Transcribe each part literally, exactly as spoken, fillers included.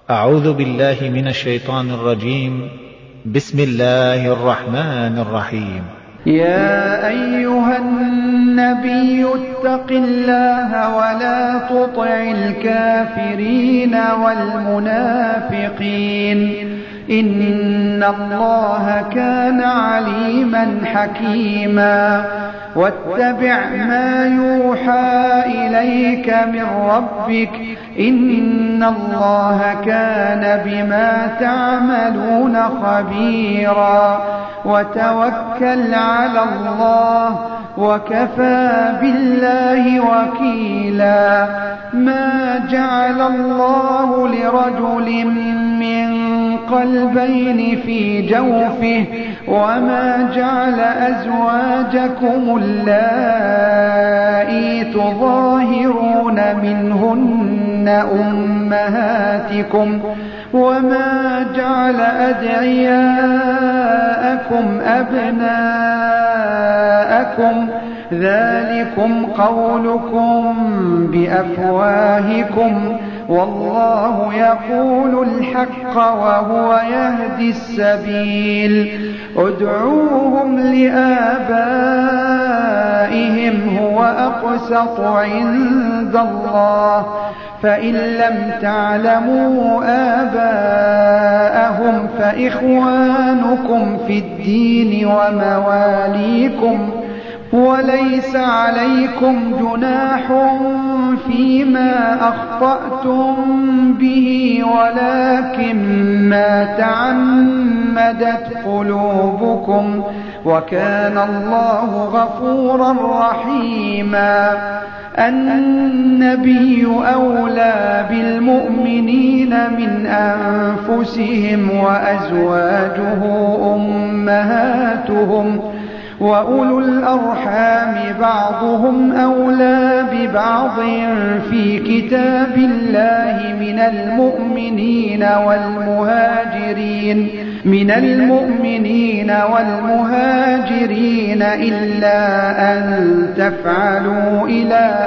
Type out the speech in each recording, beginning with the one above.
أعوذ بالله من الشيطان الرجيم. بسم الله الرحمن الرحيم. يا أيها النبي اتق الله ولا تطع الكافرين والمنافقين إن الله كان عليما حكيما واتبع ما يوحى إليك من ربك إن الله كان بما تعملون خبيرا وتوكل على الله وكفى بالله وكيلا ما جعل الله لرجل من قلبين في جوفه وما جعل أزواجكم اللائي تظاهرون منهن أمهاتكم وما جعل أدعياءكم أبناءكم ذلكم قولكم بأفواهكم والله يقول الحق وهو يهدي السبيل ادعوهم لآبائهم هو أقسط عند الله فإن لم تعلموا آباءهم فإخوانكم في الدين ومواليكم وليس عليكم جناح فيما أخطأتم به ولكن ما تعمدت قلوبكم وكان الله غفورا رحيما النبي أولى بالمؤمنين من أنفسهم وأزواجه أمهاتهم وأولو الأرحام بعضهم أولى ببعض في كتاب الله من المؤمنين والمهاجرين من المؤمنين والمهاجرين إلا أن تفعلوا إلى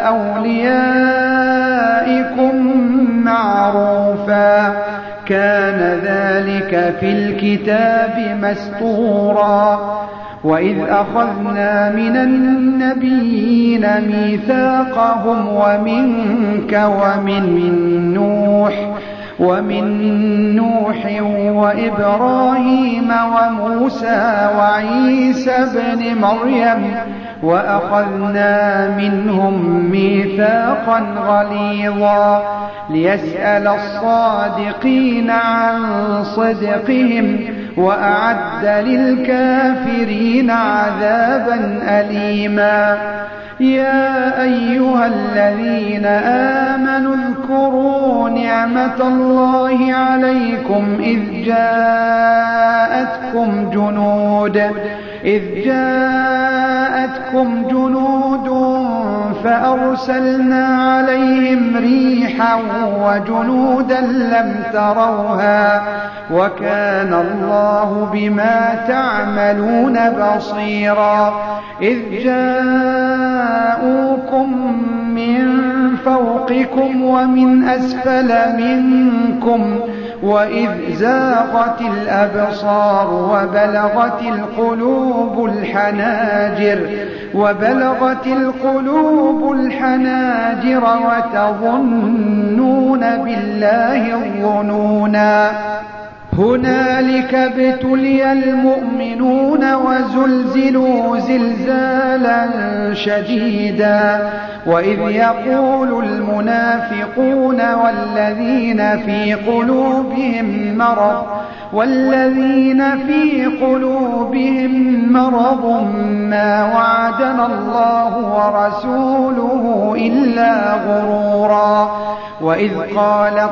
أوليائكم معروفا كان ذلك في الكتاب مسطورا وإذ أخذنا من النبيين ميثاقهم ومنك ومن نوح ومن نوح وإبراهيم وموسى وعيسى ابن مريم وأخذنا منهم ميثاقا غليظا ليسأل الصادقين عن صدقهم وأعد للكافرين عذابا أليما يا أيها الذين آمنوا اذكروا نعمة الله عليكم إذ جاءتكم جنود إذ جاءتكم جنود فأرسلنا عليهم ريحا وجنودا لم تروها وكان الله بما تعملون بصيرا إذ جاءوكم من فوقكم ومن أسفل منكم وإذ زاغت الأبصار وبلغت القلوب الحناجر وبلغت القلوب الحناجر وتظنون بالله الظنونا هنالك ابتلي المؤمنون وزلزلوا زلزالا شديدا وإذ يقول المنافقون والذين في قلوبهم مرض والذين في قلوبهم مرض ما وعدنا الله ورسوله إلا غرورا وإذ قالت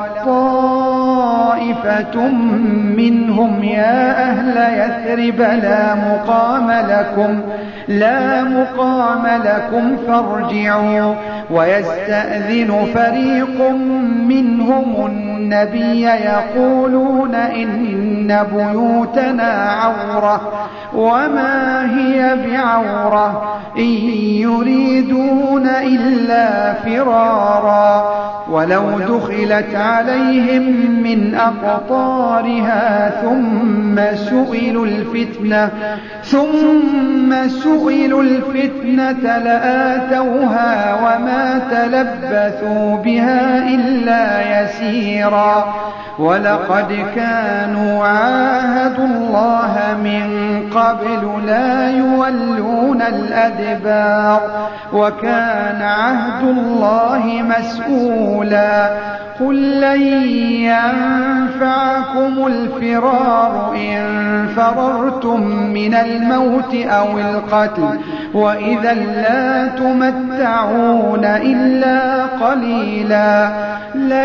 طائفة منهم يا أهل يثرب لا مقام لكم لا مقام لكم فارجعوا ويستأذن فريق منهم النبي يقولون إن بيوتنا عورة وما هي بعورة إن يريدون إلا فرارا ولو دخلت عليهم من أقطارها ثم سئلوا الفتنة ثم سئلوا الفتنة لآتوها وما تلبثوا بها إلا يسيرا ولقد كانوا عاهدوا الله من قبل لا يولون الأدبار وكان عهد الله مسؤولا قل لن ينفعكم الفرار إن فررتم من الموت أو القتل وإذا لا تمتعون إلا قليلا لن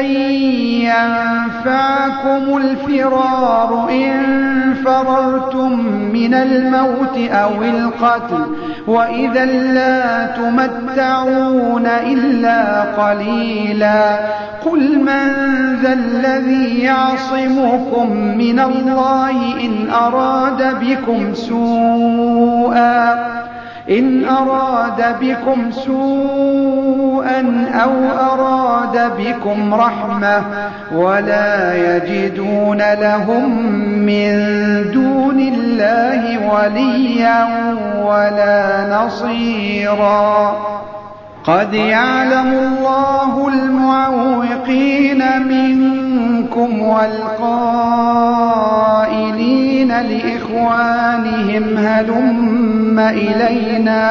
ينفعكم الفرار إن فررتم من الموت أو القتل وإذا لا تمتعون إلا قليلا قل من ذا الذي يعصمكم من الله إن أراد بكم سوءا إن أراد بكم سوءا أو أراد بكم رحمة ولا يجدون لهم من دون الله وليا ولا نصيرا قد يعلم الله المعوقين منكم والقائلين لإخوانهم هلم إلينا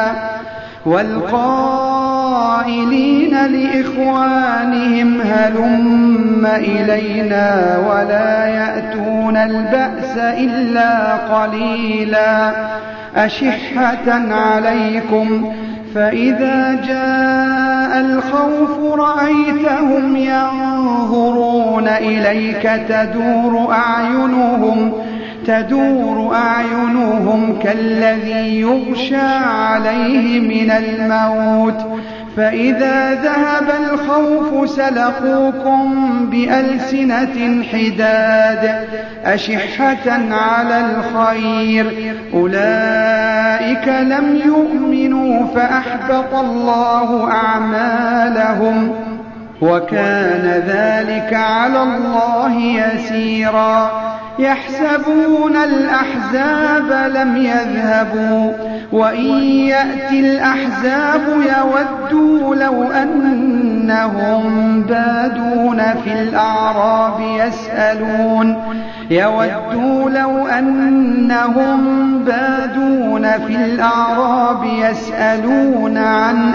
والقائلين لإخوانهم هلم إلينا ولا يأتون البأس إلا قليلا أشحة عليكم فإذا جاء الخوف رأيتهم ينظرون إليك تدور أعينهم تدور أعينهم كالذي يغشى عليه من الموت فإذا ذهب الخوف سلقوكم بألسنة حداد أشحة على الخير أولئك لم يؤمنوا فأحبط الله أعمالهم وكان ذلك على الله يسيرا يحسبون الأحزاب لم يذهبوا وإن يأتي الأحزاب يودوا لو أنهم بادون في الأعراب يسألون يودوا لو أنهم بادون في الأعراب يسألون عن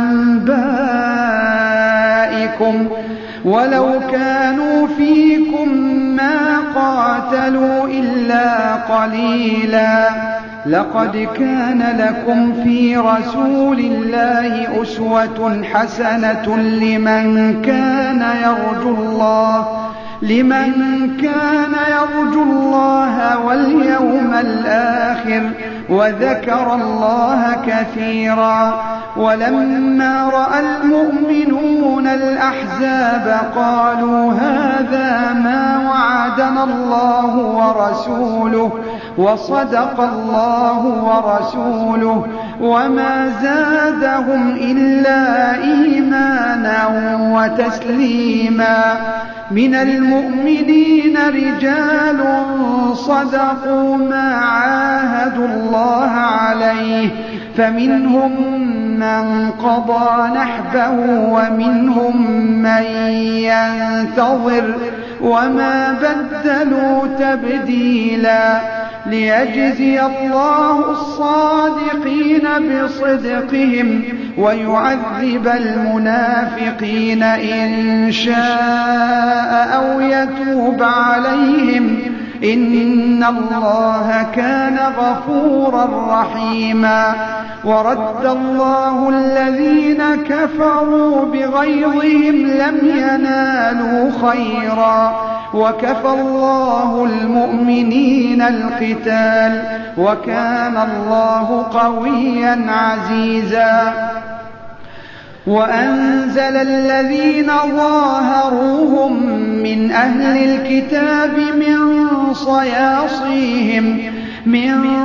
أنبائكم ولو كانوا فيكم ما قاتلوا إلا قليلا لقد كان لكم في رسول الله أسوة حسنة لمن كان يرجو الله لمن كان يرجو الله واليوم الآخر وذكر الله كثيرا ولما رأى المؤمنون الأحزاب قالوا هذا ما وعدنا الله ورسوله وصدق الله ورسوله وما زادهم إلا إيمانا وتسليما من المؤمنين رجال صدقوا ما عاهدوا الله عليه فمنهم من قضى نحبه ومنهم من ينتظر وما بدلوا تبديلا ليجزي الله الصادقين بصدقهم ويعذب المنافقين إن شاء أو يتوب عليهم إن الله كان غفورا رحيما ورد الله الذين كفروا بغيظهم لم ينالوا خيرا وكفى الله المؤمنين القتال وكان الله قويا عزيزا وأنزل الذين ظاهروهم من أهل الكتاب من صياصيهم من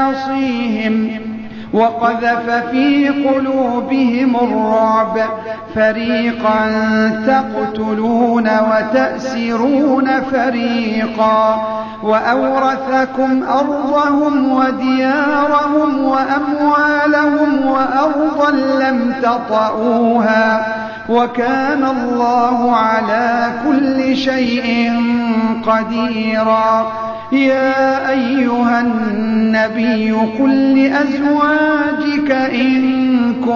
صياصيهم وقذف في قلوبهم الرعب فريقا تقتلون وتأسرون فريقا وأورثكم أرضهم وديارهم وأموالهم وأرضا لم تطئوها وكان الله على كل شيء قديرا. يا أيها النبي قل لأزواجك إن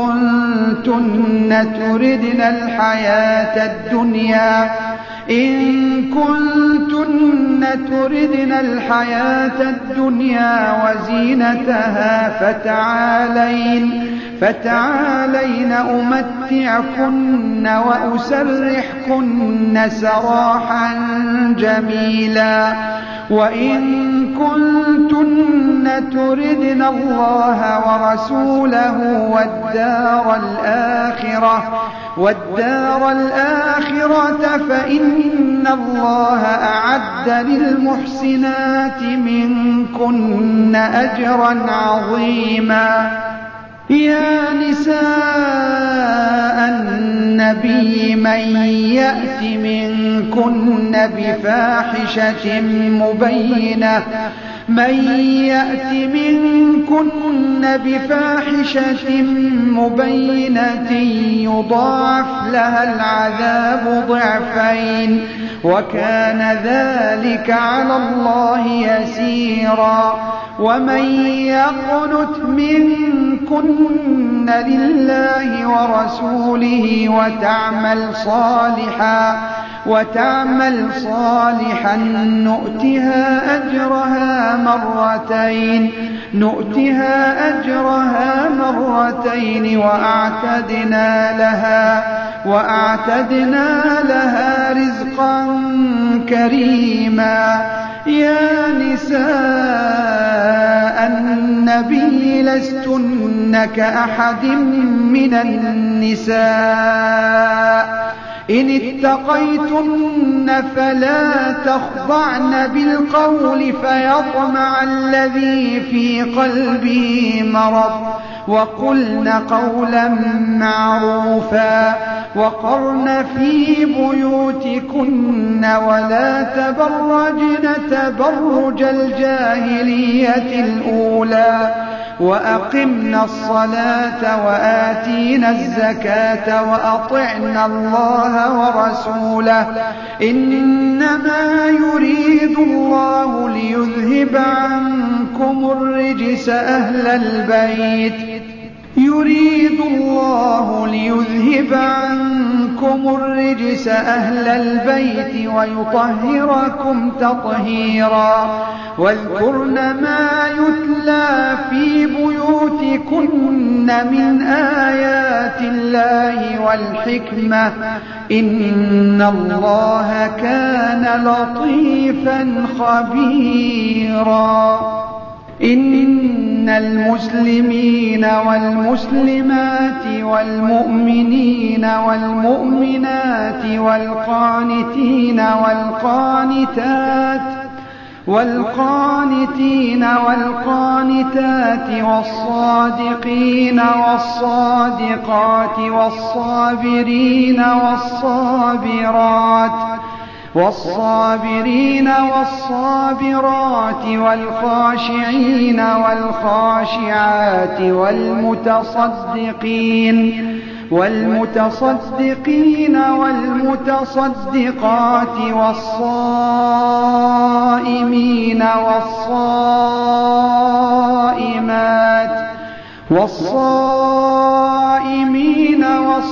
كنتن تردن الحياة الدنيا إن كنتن تردن الحياة الدنيا وزينتها فتعالين فتعالين أمتعكن وأسرحكن سراحا جميلا. وإن كنتن تردن الله ورسوله والدار الآخرة والدار الآخرة فإن الله أعد للمحسنات منكن أجرا عظيما. يا نساء النبي من يأت منكن بفاحشة مبينة من يأت منكن بفاحشة مبينة يضاعف لها العذاب ضعفين وكان ذلك على الله يسيرا. ومن يقنت منكن لله ورسوله وتعمل صالحا وتعمل صالحا نؤتها أجرها مرتين نؤتها أجرها مرتين وأعتدنا لها وأعتدنا لها رزقا كريما. يا نساء النبي لستن كأحد من النساء إن اتقيتن فلا تخضعن بالقول فيطمع الذي في قلبه مرض وقلن قولا معروفا وقرن في بيوتكن ولا تبرجن تبرج الجاهلية الأولى وأقمنا الصلاة وآتينا الزكاة وأطعنا الله ورسوله إنما يريد الله ليذهب عنكم الرجس أهل البيت يريد الله ليذهب عنكم الرجس أهل البيت ويطهركم تطهيرا. واذكرن ما يتلى في بيوتكن من آيات الله والحكمة إن الله كان لطيفا خبيرا. إن المسلمين والمسلمات والمؤمنين والمؤمنات والقانتين والقانتات والقانتين والقانتات والصادقين والصادقات والصابرين والصابرات والصابرين والصابرات والخاشعين والخاشعات والمتصدقين والمتصدقين والمتصدقات والصائمين والصائمات والصائمين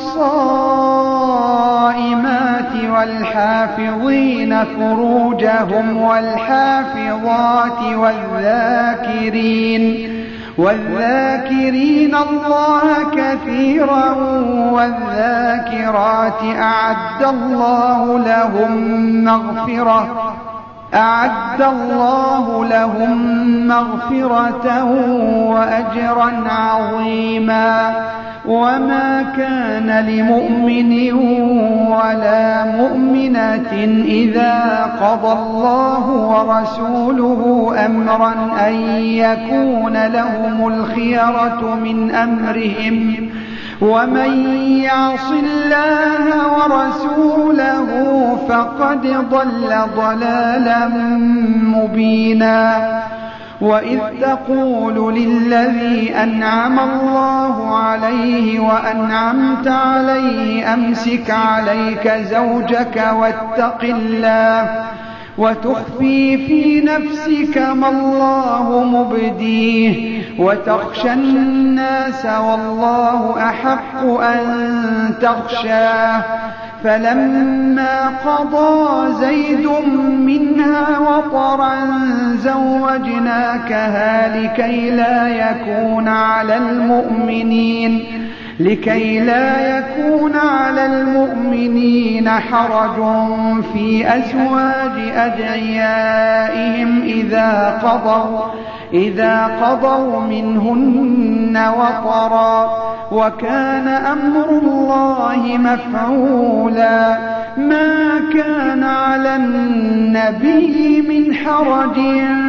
والصائمات والحافظين فروجهم والحافظات والذاكرين والذاكرين الله كثيرا والذاكرات أعد الله لهم مغفرة أعد الله لهم مغفرة وأجرا عظيما. وما كان لمؤمن ولا مؤمنة إذا قضى الله ورسوله أمرا أن يكون لهم الخيرة من أمرهم ومن يعص الله ورسوله فقد ضل ضلالا مبينا. وإذ تقول للذي أنعم الله عليه وأنعمت عليه أمسك عليك زوجك واتق الله وتخفي في نفسك ما الله مبديه وتخشى الناس والله أحق أن تخشاه. فلما قضى زيد منها وطرا زوجناكها لكي لا يكون على المؤمنين لكي لا يكون على المؤمنين حرج في أزواج أدعيائهم إذا قضوا إذا قضوا منهن وطرا وكان أمر الله مفعولا. ما كان على النبي من حرج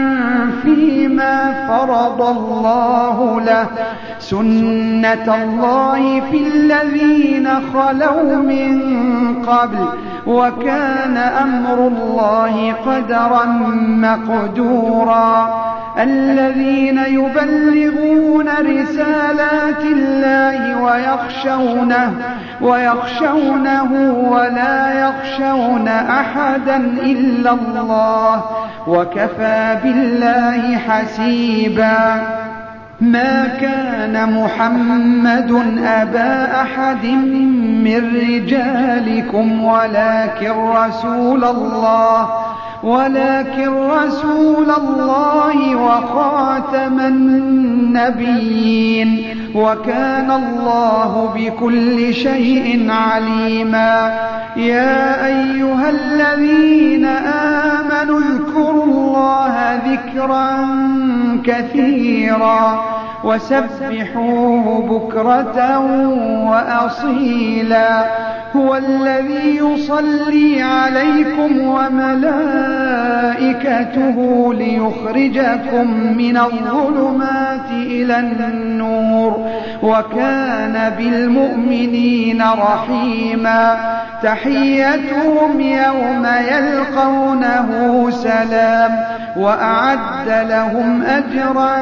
فيما فرض الله له سنة الله في الذين خلوا من قبل وكان أمر الله قدرا مقدورا. الذين يبلغون رسالات الله ويخشونه ويخشونه ولا يخشون أحدا إلا الله وكفى بالله حسيبا. ما كان محمد أبا أحد من رجالكم ولكن رسول الله ولكن رسول الله وخاتم النبيين وكان الله بكل شيء عليما. يا أيها الذين آمنوا اذكروا الله ذكرا كثيرا وسبحوه بكرة وأصيلا. هو الذي يصلي عليكم وملائكته ليخرجكم من الظلمات إلى النور وكان بالمؤمنين رحيما. تحيتهم يوم يلقونه سلام وأعد لهم أجرا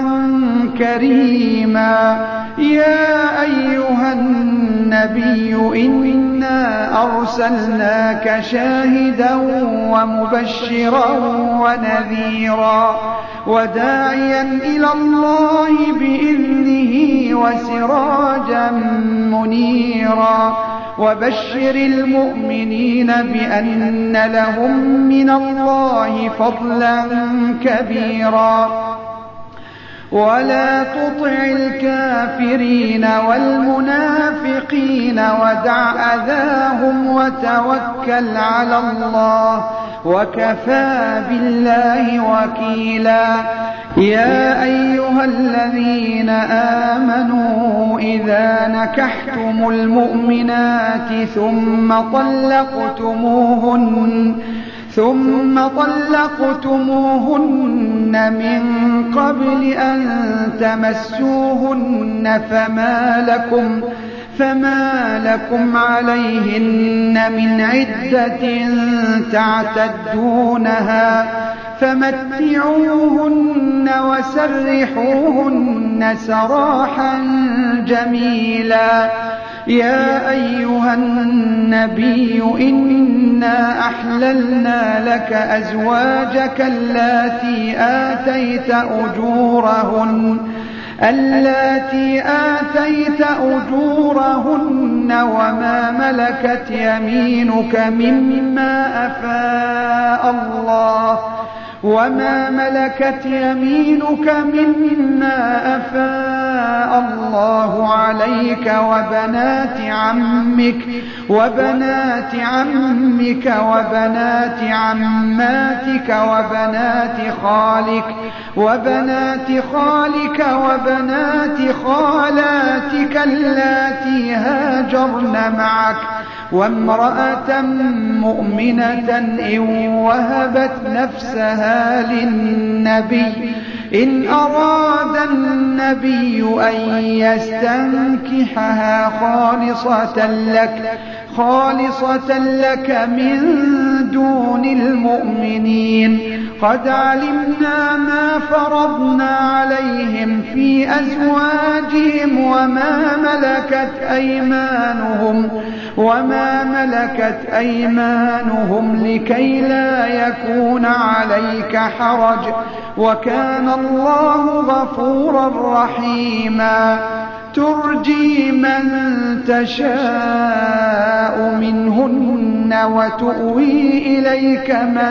كريما. يا أيها النبي إنا أرسلناك شاهدا ومبشرا ونذيرا وداعيا إلى الله بإذنه وسراجا منيرا. وبشر المؤمنين بأن لهم من الله فضلا كبيرا. ولا تطع الكافرين والمنافقين ودع أذاهم وتوكل على الله وكفى بالله وكيلا. يا أيها الذين آمنوا إذا نكحتم المؤمنات ثم طلقتموهن ثم طلقتموهن من قبل أن تمسوهن فما لكم فما لكم عليهن من عدة تعتدونها فمتعوهن وسرحوهن سراحا جميلا. يا أيها النبي إنا أحللنا لك أزواجك اللاتي آتيت أجورهن اللاتي آتيت أجورهن وما ملكت يمينك مما أفاء الله وما ملكت يمينك مما أفاء الله عليك وبنات عمك وبنات عمك وبنات عماتك وبنات خالك وبنات خالك وبنات خالاتك اللاتي هاجرن معك وامرأة مؤمنة إن وهبت نفسها للنبي إن أراد النبي أن يستنكحها خالصة لك خالصة لك من دون المؤمنين. قد علمنا ما فرضنا عليهم في أزواجهم وما ملكت أيمانهم وما ملكت أيمانهم لكي لا يكون عليك حرج، وكان الله غفورا رحيما. ترجي من تشاء منهن وتؤوي إليك من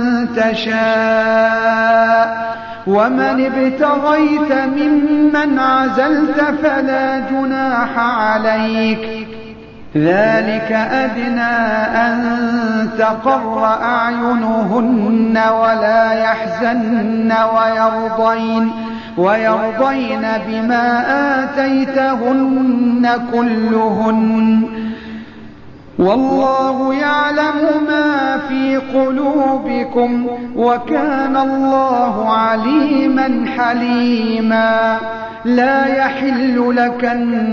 تشاء، ومن ابتغيت ممن عزلت فلا جناح عليك. ذلك أدنى أن تقر أعينهن ولا يحزن ويرضين ويرضين بما آتيتهن كلهن، والله يعلم ما في قلوبكم وكان الله عليما حليما. لا يحل لك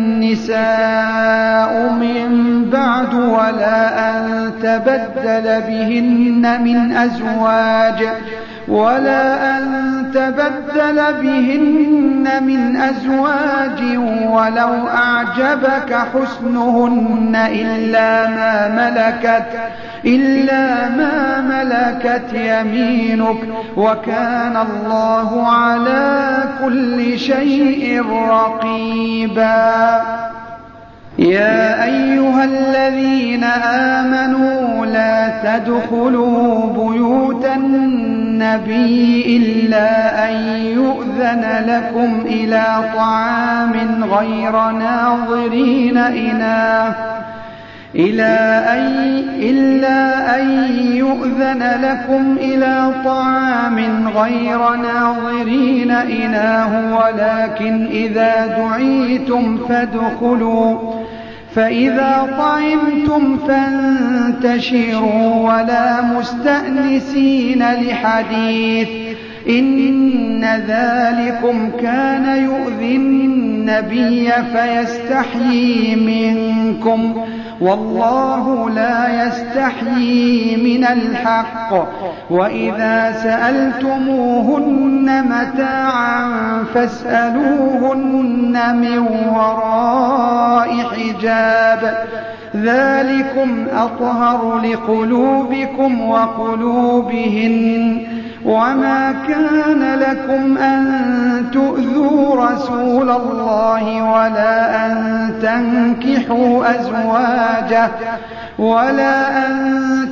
النساء من بعد ولا أن تبدل بهن من أزواج ولا أن تبدل بهن من أزواج ولو أعجبك حسنهن إلا ما ملكت إلا ما ملكت يمينك، وكان الله على كل شيء رقيبا. يا أيها الذين آمنوا لا تدخلوا بيوت النبي إلا أن يؤذن لكم إلى طعام غير ناظرين إناه إلا أن إلا أن يؤذن لكم إلى طعام غير ناظرين إناه، ولكن إذا دعيتم فادخلوا فإذا طعمتم فانتشروا ولا مستأنسين لحديث، إن ذلكم كان يؤذي النبي فيستحيي منكم، والله لا يستحيي من الحق. وإذا سألتموهن متاعا فاسألوهن من وراء حجاب، ذلكم أطهر لقلوبكم وقلوبهن. وما كان لكم أن تؤذوا رسول الله ولا أن تنكحوا أزواجه ولا أن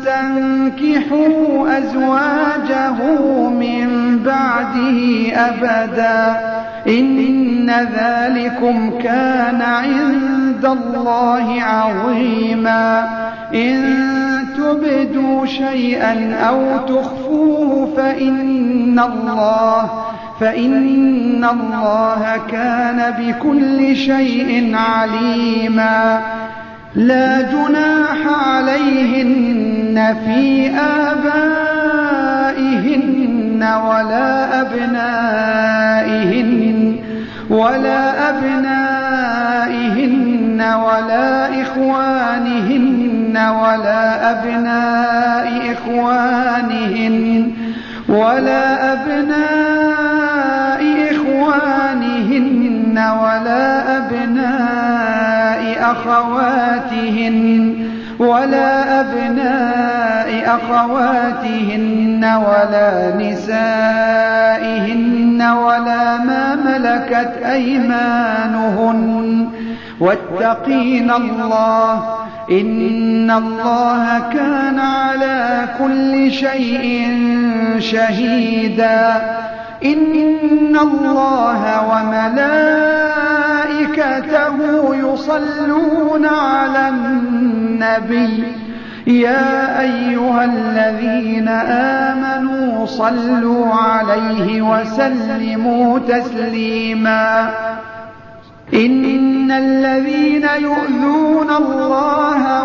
تنكحوا أزواجه من بعده أبدا، إن ذلكم كان عند الله عظيما. إن تبدوا شيئا أو تخفوه فإن الله فإن الله كان بكل شيء عليما. لا جناح عليهن في آبائهن ولا أبنائهن ولا أبنائهن ولا إخوانهن ولا أبناء إخوانهن ولا أبناء إخوانهن ولا أبناء أخواتهن ولا أبناء أخواتهن ولا نسائهن ولا ما ملكت أيمانهن، واتقين الله إن الله كان على كل شيء شهيدا. إن الله وملائكته يصلون على النبي يا أيها الذين آمنوا صلوا عليه وسلموا تسليما. إن الذين يؤذون الله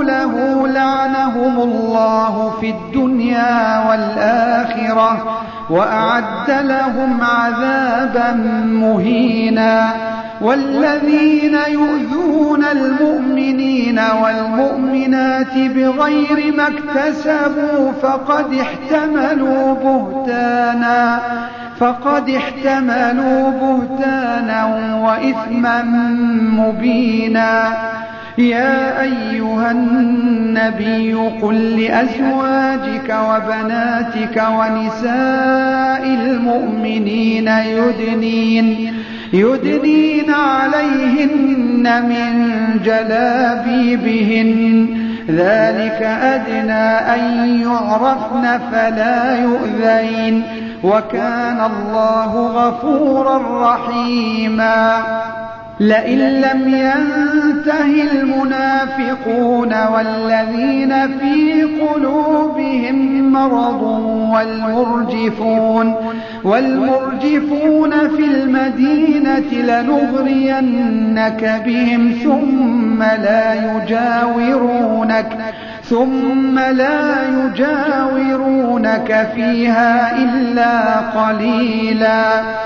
ورسوله لعنهم الله في الدنيا والآخرة وأعد لهم عذابا مهينا. والذين يؤذون المؤمنين والمؤمنات بغير ما اكتسبوا فقد احتملوا بهتانا فقد احتملوا بهتانا وإثما مبينا. يا أيها النبي قل لأزواجك وبناتك ونساء المؤمنين يدنين يدنين عليهن من جلابيبهن ذلك أدنى أن يعرفن فلا يؤذين وكان الله غفورا رحيما. لئن لم ينته المنافقون والذين في قلوبهم مرض والمرجفون والمرجفون في المدينة لنغرينك بهم ثم لا يجاورونك ثم لا يجاورونك فيها إلا قليلا.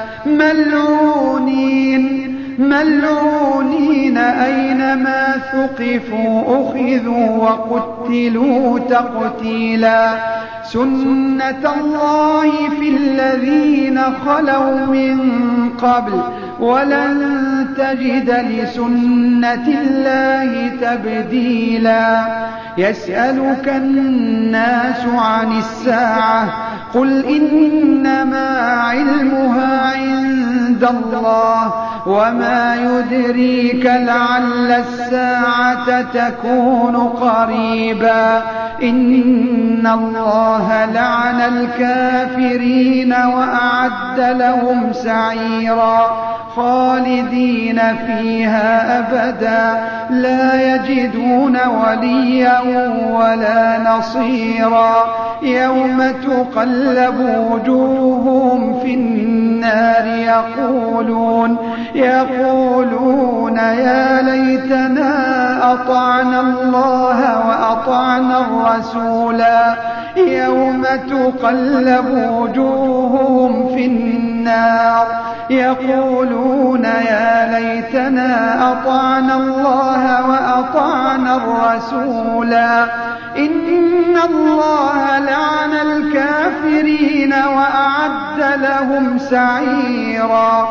ملعونين ملعونين أينما ثقفوا أخذوا وقتلوا تقتيلا. سنة الله في الذين خلوا من قبل ولن تجد لسنة الله تبديلا. يسألك الناس عن الساعة قل إنما علمها عند الله وما يدريك لعل الساعة تكون قريبا. إن الله لعن الكافرين وأعد لهم سعيرا خالدين فيها أبدا لا يجدون وليا ولا نصيرا. يوم تقلب وجوههم في النار يقولون يقولون يا ليتنا أطعنا الله وأطعنا الرسولا. يوم تقلب وجوههم في النار يقولون يا ليتنا أطعنا الله وأطعنا الرسولا. إن الله لعن الكافرين وأعد لهم سعيرا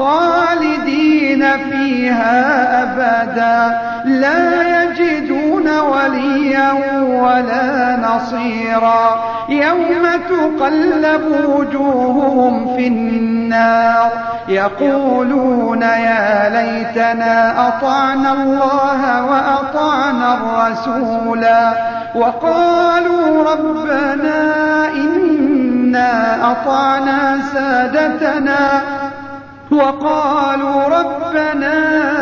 خالدين فيها أبدا لا يجدون وليا ولا نصيرا. يوم تقلب وجوههم في النار يقولون يا ليتنا أطعنا الله وأطعنا الرسولا. وقالوا ربنا إنا أطعنا سادتنا وقالوا ربنا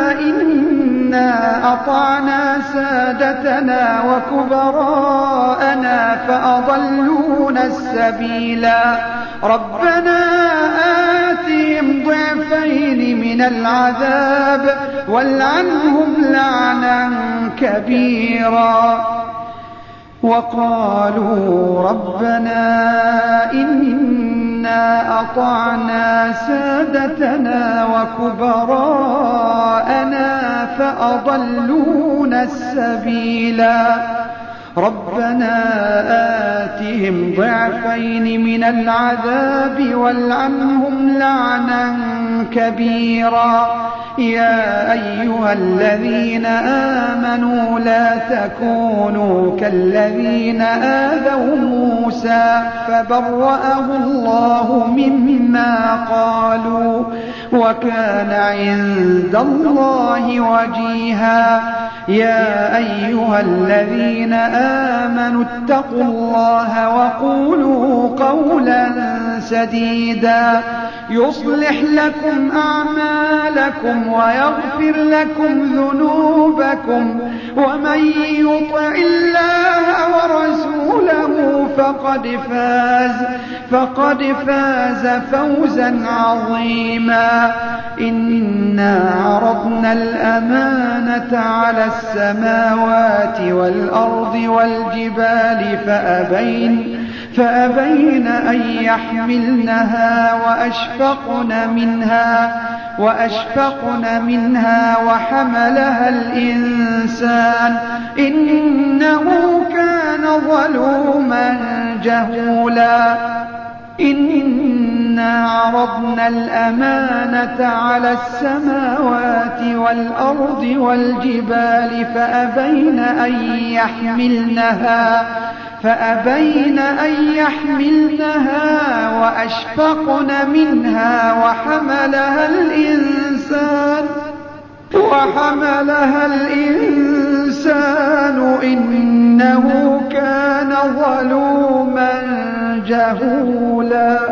إنا أطعنا سادتنا وكبراءنا فأضلونا السبيلا. ربنا آتهم ضعفين من العذاب والعنهم لعنا كبيرا. وقالوا ربنا إنا أطعنا سادتنا وكبراءنا فأضلونا السبيلا. ربنا آتهم ضعفين من العذاب والعنهم لعنا كبيرا. يا أيها الذين آمنوا لا تكونوا كالذين آذوا موسى فبرأه الله مما قالوا وكان عند الله وجيها. يا أيها الذين آمنوا اتقوا الله وقولوا قولا سديدا يصلح لكم أعمالكم ويغفر لكم ذنوبكم ومن يطع الله ورسوله فقد فاز فقد فاز فوزا عظيما. إنا عرضنا الأمانة على السماوات والأرض والجبال فأبين فأبين أن يحملنها وأشفقن منها وأشفقن منها وحملها الإنسان إنه كان ظلوما جهولا إنا عرضنا الأمانة على السماوات والأرض والجبال فأبين أن يحملنها فأبين أن يحملنها وأشفقن منها وحملها الإنسان وحملها الإنسان إنه كان ظلوما جهولا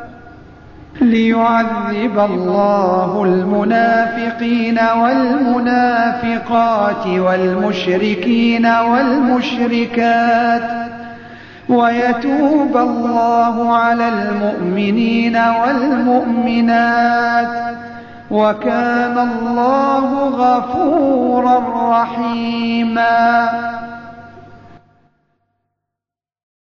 ليعذب الله المنافقين والمنافقات والمشركين والمشركات ويتوب الله على المؤمنين والمؤمنات وكان الله غفورا رحيما.